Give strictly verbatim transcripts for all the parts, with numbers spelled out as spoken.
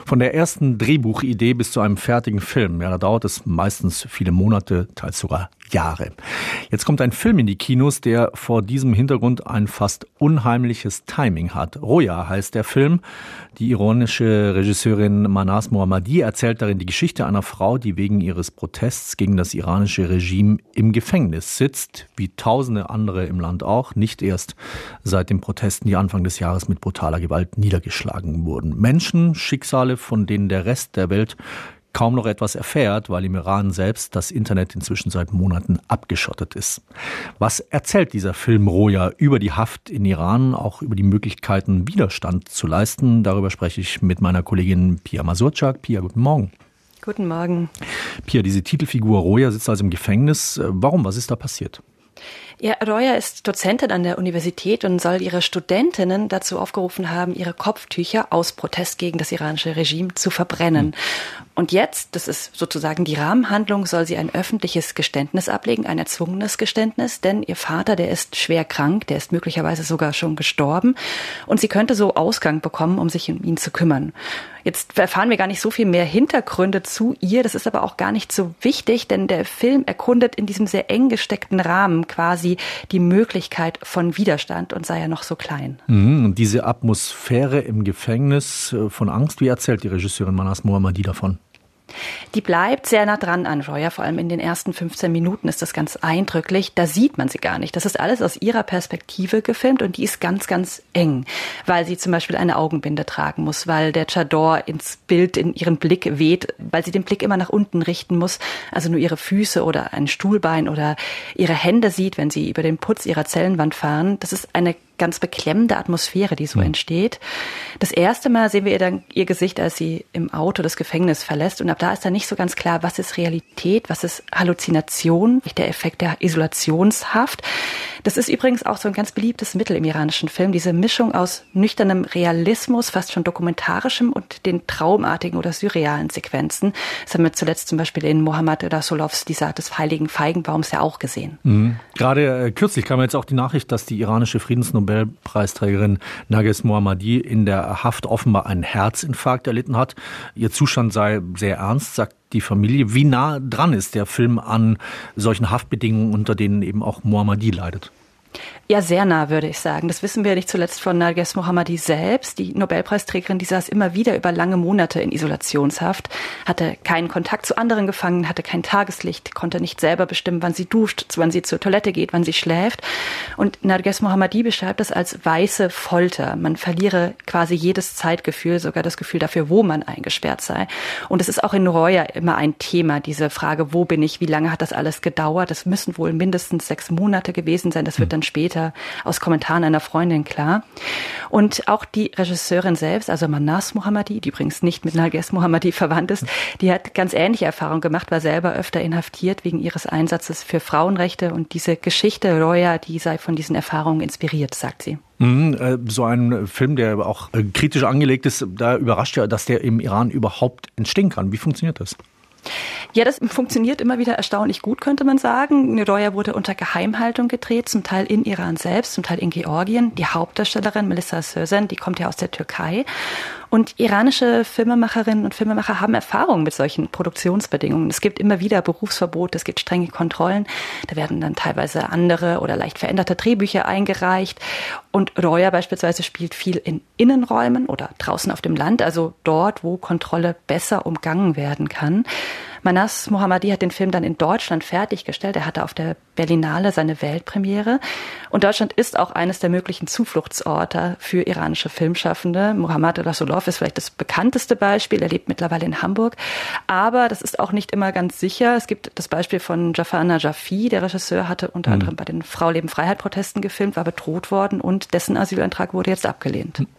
Von der ersten Drehbuchidee bis zu einem fertigen Film, ja, da dauert es meistens viele Monate, teils sogar Jahre. Jetzt kommt ein Film in die Kinos, der vor diesem Hintergrund ein fast unheimliches Timing hat. Roja heißt der Film. Die iranische Regisseurin Mahnaz Mohammadi erzählt darin die Geschichte einer Frau, die wegen ihres Protests gegen das iranische Regime im Gefängnis sitzt, wie tausende andere im Land auch, nicht erst seit den Protesten, die Anfang des Jahres mit brutaler Gewalt niedergeschlagen wurden. Menschen, Schicksale, von denen der Rest der Welt kaum noch etwas erfährt, weil im Iran selbst das Internet inzwischen seit Monaten abgeschottet ist. Was erzählt dieser Film Roja über die Haft in Iran, auch über die Möglichkeiten, Widerstand zu leisten? Darüber spreche ich mit meiner Kollegin Pia Mazurczak. Pia, guten Morgen. Guten Morgen. Pia, diese Titelfigur Roja sitzt also im Gefängnis. Warum? Was ist da passiert? Ja, Roja ist Dozentin an der Universität und soll ihre Studentinnen dazu aufgerufen haben, ihre Kopftücher aus Protest gegen das iranische Regime zu verbrennen. Mhm. Und jetzt, das ist sozusagen die Rahmenhandlung, soll sie ein öffentliches Geständnis ablegen, ein erzwungenes Geständnis, denn ihr Vater, der ist schwer krank, der ist möglicherweise sogar schon gestorben und sie könnte so Ausgang bekommen, um sich um ihn zu kümmern. Jetzt erfahren wir gar nicht so viel mehr Hintergründe zu ihr, das ist aber auch gar nicht so wichtig, denn der Film erkundet in diesem sehr eng gesteckten Rahmen quasi die Möglichkeit von Widerstand und sei ja noch so klein. Mhm, und diese Atmosphäre im Gefängnis von Angst, wie erzählt die Regisseurin Mahnaz Mohammadi davon? Die bleibt sehr nah dran an Roja, vor allem in den ersten fünfzehn Minuten ist das ganz eindrücklich. Da sieht man sie gar nicht. Das ist alles aus ihrer Perspektive gefilmt und die ist ganz, ganz eng, weil sie zum Beispiel eine Augenbinde tragen muss, weil der Chador ins Bild, in ihren Blick weht, weil sie den Blick immer nach unten richten muss, also nur ihre Füße oder ein Stuhlbein oder ihre Hände sieht, wenn sie über den Putz ihrer Zellenwand fahren. Das ist eine ganz beklemmende Atmosphäre, die so mhm. entsteht. Das erste Mal sehen wir ihr dann ihr Gesicht, als sie im Auto das Gefängnis verlässt. Und ab da ist dann nicht so ganz klar, was ist Realität, was ist Halluzination, der Effekt der Isolationshaft. Das ist übrigens auch so ein ganz beliebtes Mittel im iranischen Film, diese Mischung aus nüchternem Realismus, fast schon dokumentarischem und den traumartigen oder surrealen Sequenzen. Das haben wir zuletzt zum Beispiel in Mohammad Rasoulovs Die Saat des heiligen Feigenbaums ja auch gesehen. Mhm. Gerade äh, kürzlich kam jetzt auch die Nachricht, dass die iranische Friedensnobelpreisträgerin Narges Mohammadi in der Haft offenbar einen Herzinfarkt erlitten hat. Ihr Zustand sei sehr ernst, sagt die Familie. Wie nah dran ist der Film an solchen Haftbedingungen, unter denen eben auch Mohammadi leidet? Ja, sehr nah, würde ich sagen. Das wissen wir nicht zuletzt von Narges Mohammadi selbst. Die Nobelpreisträgerin, die saß immer wieder über lange Monate in Isolationshaft, hatte keinen Kontakt zu anderen Gefangenen, hatte kein Tageslicht, konnte nicht selber bestimmen, wann sie duscht, wann sie zur Toilette geht, wann sie schläft. Und Narges Mohammadi beschreibt das als weiße Folter. Man verliere quasi jedes Zeitgefühl, sogar das Gefühl dafür, wo man eingesperrt sei. Und es ist auch in Roja immer ein Thema, diese Frage, wo bin ich, wie lange hat das alles gedauert? Das müssen wohl mindestens sechs Monate gewesen sein. Das wird dann später aus Kommentaren einer Freundin klar. Und auch die Regisseurin selbst, also Mahnaz Mohammadi, die übrigens nicht mit Narges Mohammadi verwandt ist, die hat ganz ähnliche Erfahrungen gemacht, war selber öfter inhaftiert wegen ihres Einsatzes für Frauenrechte. Und diese Geschichte Roja, die sei von diesen Erfahrungen inspiriert, sagt sie. So ein Film, der auch kritisch angelegt ist, da überrascht ja, dass der im Iran überhaupt entstehen kann. Wie funktioniert das? Ja, das funktioniert immer wieder erstaunlich gut, könnte man sagen. Roja wurde unter Geheimhaltung gedreht, zum Teil in Iran selbst, zum Teil in Georgien. Die Hauptdarstellerin Melissa Sözen, die kommt ja aus der Türkei. Und iranische Filmemacherinnen und Filmemacher haben Erfahrung mit solchen Produktionsbedingungen. Es gibt immer wieder Berufsverbote, es gibt strenge Kontrollen. Da werden dann teilweise andere oder leicht veränderte Drehbücher eingereicht. Und Roja beispielsweise spielt viel in Innenräumen oder draußen auf dem Land, also dort, wo Kontrolle besser umgangen werden kann. Mahnaz Mohammadi hat den Film dann in Deutschland fertiggestellt. Er hatte auf der Berlinale seine Weltpremiere. Und Deutschland ist auch eines der möglichen Zufluchtsorte für iranische Filmschaffende. Mohammad Rasoulov ist vielleicht das bekannteste Beispiel. Er lebt mittlerweile in Hamburg. Aber das ist auch nicht immer ganz sicher. Es gibt das Beispiel von Jafar Najafi. Der Regisseur hatte unter mhm. anderem bei den Frau-Leben-Freiheit-Protesten gefilmt, war bedroht worden und dessen Asylantrag wurde jetzt abgelehnt. Mhm.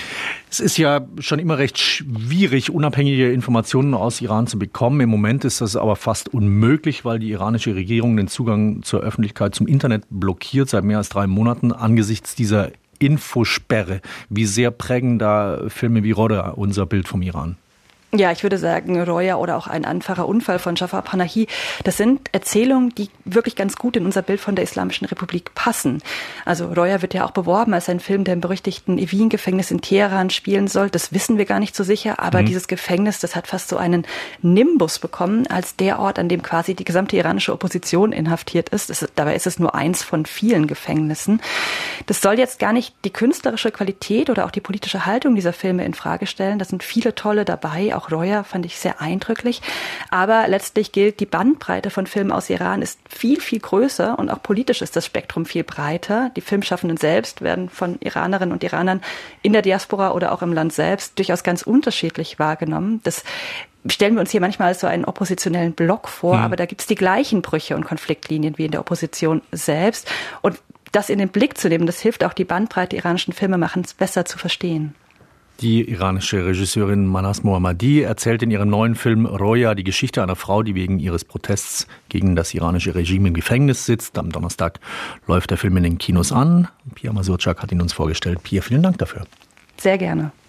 Es ist ja schon immer recht schwierig, unabhängige Informationen aus Iran zu bekommen. Im Moment ist das aber fast unmöglich, weil die iranische Regierung den Zugang zur Öffentlichkeit zum Internet blockiert seit mehr als drei Monaten angesichts dieser Infosperre. Wie sehr prägen da Filme wie Roja unser Bild vom Iran? Ja, ich würde sagen, Roya oder auch ein einfacher Unfall von Jafar Panahi, das sind Erzählungen, die wirklich ganz gut in unser Bild von der Islamischen Republik passen. Also Roya wird ja auch beworben als ein Film, der im berüchtigten Evin-Gefängnis in Teheran spielen soll. Das wissen wir gar nicht so sicher, aber mhm. dieses Gefängnis, das hat fast so einen Nimbus bekommen, als der Ort, an dem quasi die gesamte iranische Opposition inhaftiert ist. Das, dabei ist es nur eins von vielen Gefängnissen. Das soll jetzt gar nicht die künstlerische Qualität oder auch die politische Haltung dieser Filme in Frage stellen. Da sind viele tolle dabei, auch Roya fand ich sehr eindrücklich. Aber letztlich gilt, die Bandbreite von Filmen aus Iran ist viel, viel größer und auch politisch ist das Spektrum viel breiter. Die Filmschaffenden selbst werden von Iranerinnen und Iranern in der Diaspora oder auch im Land selbst durchaus ganz unterschiedlich wahrgenommen. Das stellen wir uns hier manchmal als so einen oppositionellen Block vor, hm. aber da gibt es die gleichen Brüche und Konfliktlinien wie in der Opposition selbst. Und das in den Blick zu nehmen, das hilft auch, die Bandbreite iranischen Filmemachens besser zu verstehen. Die iranische Regisseurin Mahnaz Mohammadi erzählt in ihrem neuen Film Roya die Geschichte einer Frau, die wegen ihres Protests gegen das iranische Regime im Gefängnis sitzt. Am Donnerstag läuft der Film in den Kinos an. Pia Mazurczak hat ihn uns vorgestellt. Pia, vielen Dank dafür. Sehr gerne.